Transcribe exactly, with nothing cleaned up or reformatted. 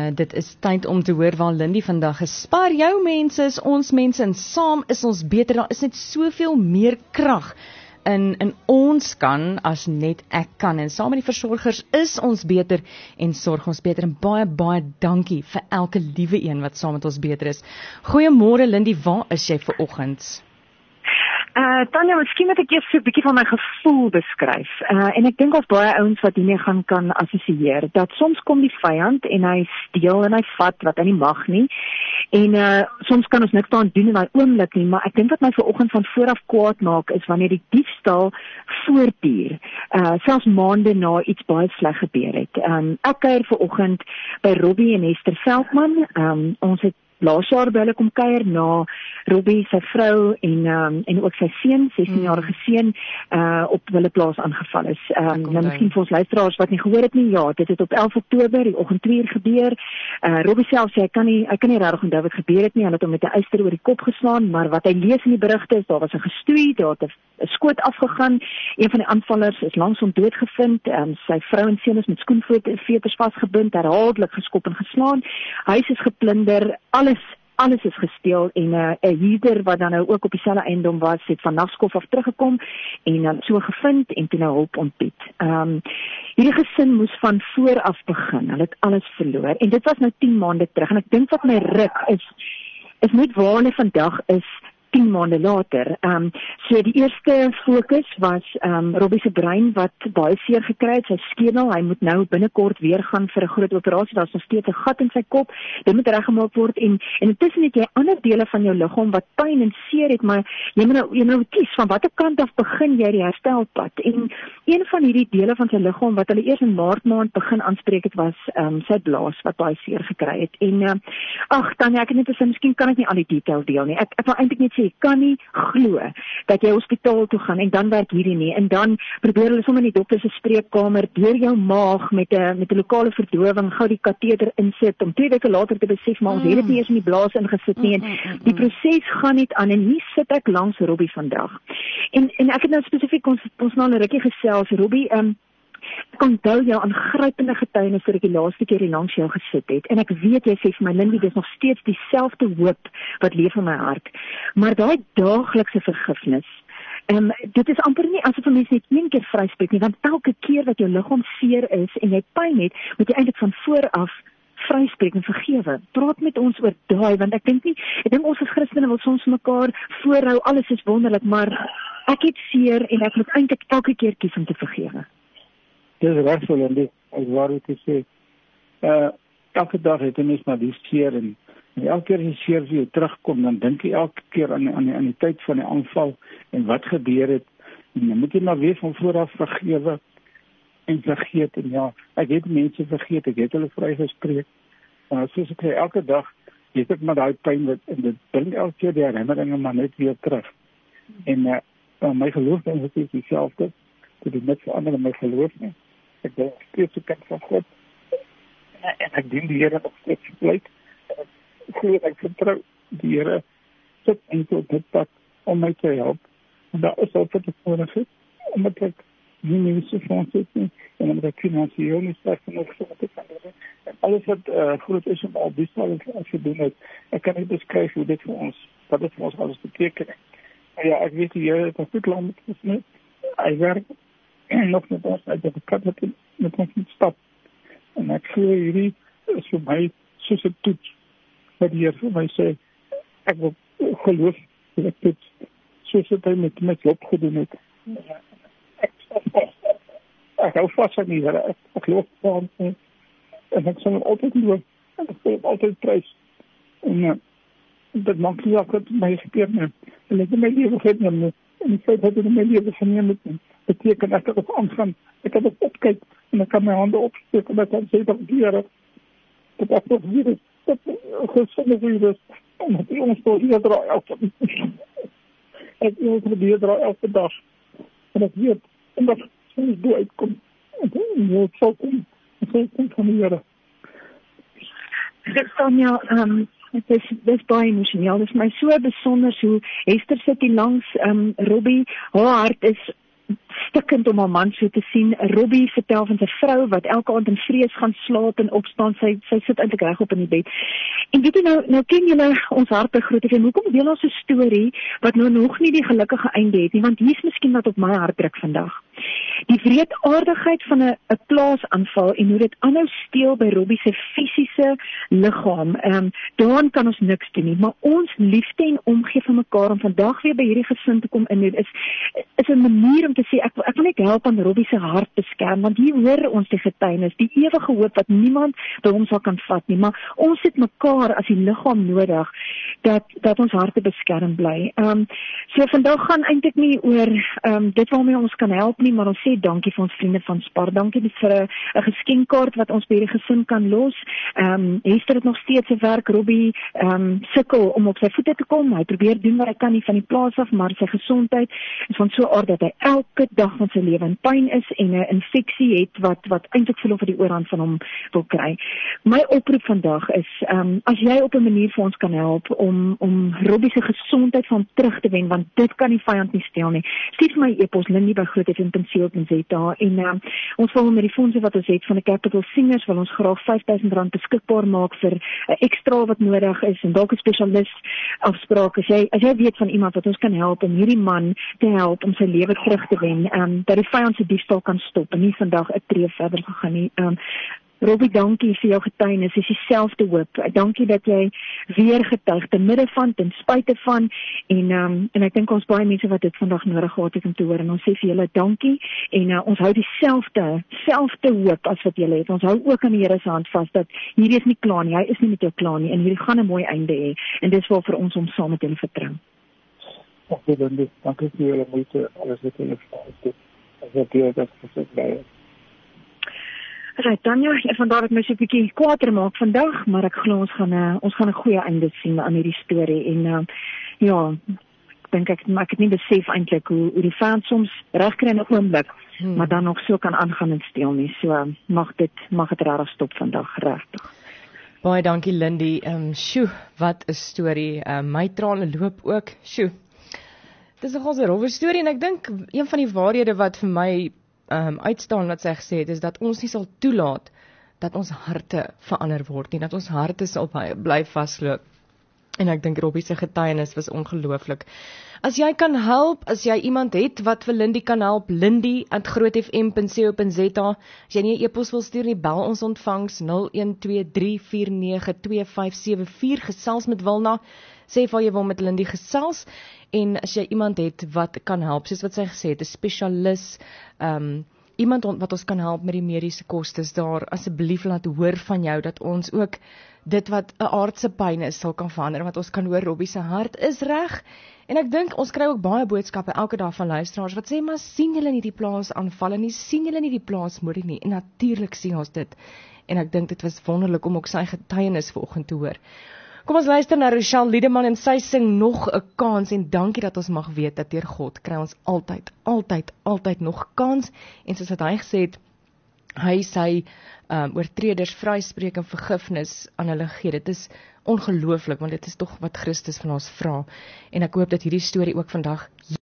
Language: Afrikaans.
uh, dit is tyd om te hoor waar Lindy vandag is. Spaar jou mense is ons mense en saam is ons beter. Daar is net soveel meer krag in, in ons kan as net ek kan. En saam met die versorgers is ons beter en sorg ons beter. En baie, baie dankie vir elke liewe een wat saam met ons beter is. Goeiemôre Lindy, waar is jy vanoggend? Uh, Tanya, miskien moet ek eers so 'n bietjie van my gevoel beskryf. Uh, en ek dink ons baie ouens wat hiermee gaan kan assosieer, dat soms kom die vyand en hy steel en hy vat wat hy nie mag nie. En uh, soms kan ons niks daaraan doen in daai oomblik nie, maar ek dink wat my vanoggend van vooraf kwaad maak is wanneer die diefstal voortduur, uh, selfs maande na iets baie sleg gebeur het. Um, ek kuier vanoggend by Robbie en Esther Veldman. Um, ons het laas jaar by hulle kom kuier na Robbie, sy vrou en um, en ook sy seun, sestienjarige seun, uh, op hulle plaas aangeval is. Um, nou miskien vir ons luisteraars wat nie gehoor het nie, ja, dit het op elf Oktober, die oggend twee uur gebeur. Uh, Robbie self sê hy kan nie, hy kan nie regtig onthou wat gebeur het nie, hy het hom met 'n yster oor die kop geslaan, maar wat hy lees in die berigte is, daar was 'n gestoei, daar het 'n skoot afgegaan, een van die aanvallers is langsom doodgevind, um, sy vrou en seun is met skoenveters vasgebind, herhaaldelik geskop en geslaan, huis is geplunder, alles Alles is gesteel en 'n uh, 'n huurder wat dan nou ook op dieselfde eiendom was, het van Nagskof af teruggekom en dan so gevind en toe nou hulp ontbied. Ehm um, hierdie gesin moes van voor af begin. Hulle het alles verloor en dit was nou tien maande terug en ek dink wat my ruk is is net waar hulle vandag is tien maande later. Um, so die eerste fokus was um, Robbie se brein wat baie seer gekry het, sy skedel, hy moet nou binnekort weer gaan vir 'n groot operasie, daar is nog steeds 'n gat in sy kop, dit moet reggemaak word en, en intussen het jy ander dele van jou liggaam wat pyn en seer het, maar jy moet nou, jy moet nou kies van watter kant af begin jy die herstelpad en een van hierdie dele van sy liggaam wat hulle eers in maart maand begin aanspreek het was um, sy blaas wat baie seer gekry het en uh, ag Tanya, ek het net gesê, miskien kan ek nie al die detail deel nie, ek, ek wil eintlik net jy kan nie glo dat jy hospitaal toe gaan en dan werk hierdie nie en dan probeer hulle sommer in die dokter se spreekkamer deur jou maag met 'n met 'n lokale verdowing gou die kateter insit om twee weke later te besef maar ons het dit nie eers in die blaas ingesit nie en die proses gaan net aan en hier sit ek langs Robbie vandag. En en ek het nou spesifiek ons ons nou 'n rukkie gesels Robbie um, ek onthou jou aangrypende getuienis vir ek die laaste keer hier langs jou gesit het en ek weet jy sê vir my Lindy dis nog steeds dieselfde hoop wat leef in my hart maar daai daaglikse vergifnis um, dit is amper nie asof 'n mens net een keer vryspreek nie want elke keer wat jou liggaam seer is en jy pyn het moet jy eintlik van voor af vryspreek en vergewe. Praat met ons oor daai want ek dink nie ek dink ons as Christene wil soms mekaar voorhou alles is wonderlik maar ek het seer en ek moet eintlik elke keer kies om te vergewe. Dit is reg so, Lindy, as waar ek sê, uh, elke dag het 'n mens maar die seer en, en elke keer as die seer vir jou terugkom, dan dink jy elke keer aan, aan, aan die tyd van die aanval en wat gebeur het, en dan moet jy maar weer van vooraf vergewe en vergeet, en ja, ek het mense vergeet, ek het hulle vrygespreek, maar soos ek sê, elke dag het ek maar die pyn, wat, en dit bring elke keer die herinneringe maar net weer terug, en uh, my geloof is dit dieselfde, dit het net verander in my geloof nie. Ek ben steeds 'n kind van God en ek dien die Here nog steeds blyk. Ek glo ek vertrou die Here sit eintlik op dit pad om my te help. En daar is altyd 'n voorgesig omdat ek nie meer so fonds het nie en omdat ek finansiëel nie sterk genoeg is om te kan doen. En alles wat uh, groot is om al die sal as gedoen het, ek kan nie beskryf hoe dit vir ons, wat dit vir ons alles beteken. Maar ja, ek weet die Here het ons goed lang met ons nie. Hy werk en nog met ons uit die kat met, met ons moet stap. En ek voel hierdie is vir my soos 'n toets wat die Heer vir my sê, ek wil geloof dat ek toets soos het hy met my loop gedoen het. Ek stap vast. Ek hou vast aan die Heer, ek, ek geloof van en, en ek sal altyd geloof en ek sal altyd prys. En uh, dat maak nie ook wat my gebeur nie. En ek het my leven geneem nie. En die feit dat ek my leven geneem het nie. Beteken ek kan op aangaan, ek kan op opkyk en ek kan my hande opsteek en ek kan sê dat die Here dat ek nog virus, dat gezonde virus en dat die ons door hier draai elke ek ons door hier draai elke dag en ek weet, en dat soms doe uitkom en het sal kom en sal kom van die Here. Dit Tanya, um, dit is, dit is baie emotioneel, dit is my so besonder hoe Esther sit hier langs um, Robbie, haar hart is stikkend om haar man so te sien. Robbie vertel van sy vrou wat elke aand in vrees gaan slaap en opstaan. Sy sy sit eintlik regop in die bed. En weet jy nou, nou ken julle ons harte groot. En hoekom deel ons 'n storie wat nou nog nie die gelukkige einde het nie, want hier is miskien wat op my hart druk vandag. Die wreedaardigheid van 'n 'n plaasaanval en hoe dit aanhou steel by Robbie se fisiese liggaam. Ehm um, daaraan kan ons niks doen nie, maar ons liefde en omgee vir mekaar om vandag weer by hierdie gesin te kom indoen is is 'n manier om te sê ek ek wil net help aan Robbie se hart beskerm, want hier hoor ons die getuienis, die ewige hoop wat niemand by hom sal kan vat nie, maar ons het mekaar as die liggaam nodig dat dat ons harte beskerm bly. Ehm um, so vandag gaan eintlik nie oor ehm um, dit waarmee ons kan help nie, maar ons sê dankie vir ons vriende van Spar. Dankie vir 'n 'n geskenkkaart wat ons by hierdie gesin kan los. Ehm um, Hester het nog steeds sy werk. Robbie ehm um, sukkel om op sy voete te kom. Hy probeer doen wat hy kan nie van die plaas af, maar sy gesondheid is van so 'n aard dat hy elke dag van sy lewe in pyn is en 'n infeksie het wat wat eintlik verlof vir die oorhand van hom wil kry. My oproep vandag is ehm um, as jy op 'n manier vir ons kan help om om Robbie se gesondheid van terug te wen, want dit kan die vyand nie steel nie. Stuur vir my e-pos Lindy by groot f m punt co punt z a en um, ons wil met die fondse wat ons het van die Capital Seniors wil ons graag vyf duisend rand beskikbaar maak vir 'n uh, ekstra wat nodig is en dalk 'n spesialis afspraak. As jy as jy weet van iemand wat ons kan help om hierdie man te help om sy lewe terug te wen, um, dat die vyand se diefstal kan stop en nie vandag 'n tree verder gegaan nie. Um, Robbie, dankie vir jou getuienis. Dis dieselfde hoop. Dankie dat jy weer getuig te midde van, ten spyte van en um, en ek dink ons baie mense wat dit vandag nodig gehad het om te hoor en ons sê vir julle dankie en uh, ons hou dieselfde selfde hoop as wat julle het. Ons hou ook aan die Here se hand vas dat hierdie is nie klaar nie. Hy is nie met jou klaar nie en hierdie gaan 'n mooi einde hê en dis waar vir ons om saam met julle vertrou. Dankie Lindy. Dankie vir julle moeite. Alles wat julle doen. As ek dit het gesê baie. Right, Tanya, ek vandaar dat my so 'n bietjie kwaader maak vandag, maar ek glo ons gaan 'n ons gaan 'n goeie einde sien aan hierdie storie en uh, ja, ek dink ek maar ek het nie besef eintlik hoe hoe die vyand soms regkry in 'n oomblik, hmm. maar dan nog so kan aangaan en steel nie. So uh, mag dit mag dit regtig stop vandag regtig. Baie dankie Lindy. Ehm um, sjoe, wat 'n storie. Ehm um, my trane loop ook. Sjoe. Dis 'n gasse rowwe storie en ek dink een van die waarhede wat vir my Um, uitstaan wat sy gesê het, is dat ons nie sal toelaat dat ons harte verander word nie, dat ons harte sal bly vasloop. En ek dink Robbie se getuienis was ongelooflik. As jy kan help, as jy iemand het wat vir Lindy kan help, Lindy at groot f m punt co punt z a. As jy nie 'n e-pos wil stuur nie, bel ons ontvangs nul een twee drie vier nege twee vyf sewe vier, gesels met Wilna, sê vir jy wil met Lindy gesels, en as jy iemand het wat kan help, soos wat sy gesê het, 'n spesialis, um, iemand wat ons kan help met die mediese kostes daar, asseblief laat hoor van jou, dat ons ook dit wat 'n aardse pyn is, sal kan verander, want ons kan hoor Robbie se hart is reg, en ek dink, ons kry ook baie boodskappe elke dag van luisteraars, wat sê, maar sien julle nie die plaas aanval, en nie sien julle nie die plaas moord nie, en natuurlik sien ons dit, en ek dink dit was wonderlik om ook sy getuienis vanoggend te hoor. Kom ons luister na Rochelle Liedeman en sy sing nog 'n kans en dankie dat ons mag weet dat deur God kry ons altyd, altyd, altyd nog kans en soos wat hy gesê het, hy sy um, oortreders vryspreek en vergifnis aan hulle gee. Dit is ongelooflik want dit is tog wat Christus van ons vra en ek hoop dat hierdie storie ook vandag